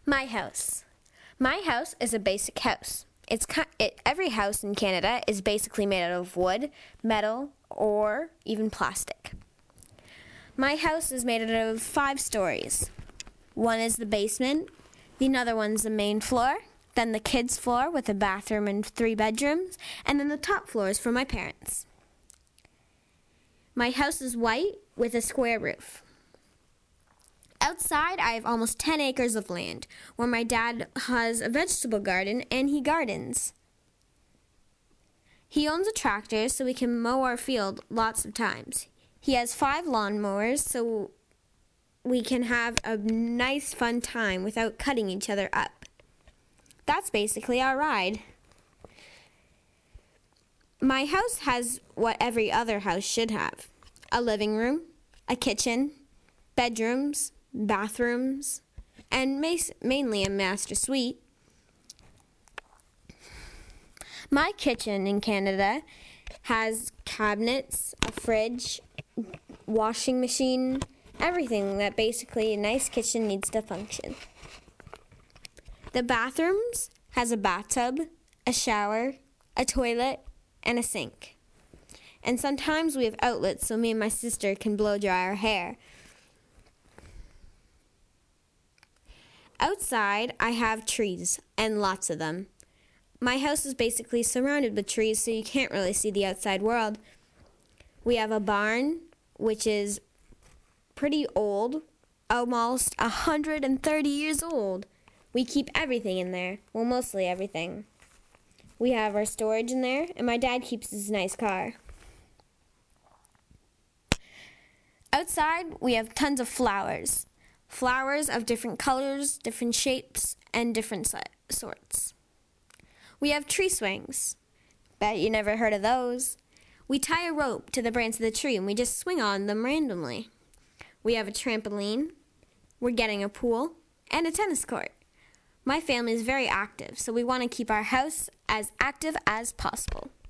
My house. My house is a basic house. Every house in Canada is basically made out of wood, metal, or even plastic. My house is made out of 5 stories. One is the basement, the other one's the main floor, then the kids' floor with a bathroom and 3 bedrooms, and then the top floor is for my parents. My house is white with a square roof. Outside, I have almost 10 acres of land where my dad has a vegetable garden and he gardens. He owns a tractor so we can mow our field lots of times. He has 5 lawnmowers so we can have a nice fun time without cutting each other up. That's basically our ride. My house has what every other house should have: a living room, a kitchen, bedrooms, bathrooms, and mainly a master suite. My kitchen in Canada has cabinets, a fridge, washing machine, everything that basically a nice kitchen needs to function. The bathrooms has a bathtub, a shower, a toilet, and a sink. And sometimes we have outlets so me and my sister can blow dry our hair. Outside, I have trees, and lots of them. My house is basically surrounded with trees, so you can't really see the outside world. We have a barn, which is pretty old, almost 130 years old. We keep everything in there, well, mostly everything. We have our storage in there, and my dad keeps his nice car. Outside, we have tons of flowers. Flowers of different colors, different shapes, and different sorts. We have tree swings. Bet you never heard of those. We tie a rope to the branch of the tree and we just swing on them randomly. We have a trampoline. We're getting a pool and a tennis court. My family is very active, so we want to keep our house as active as possible.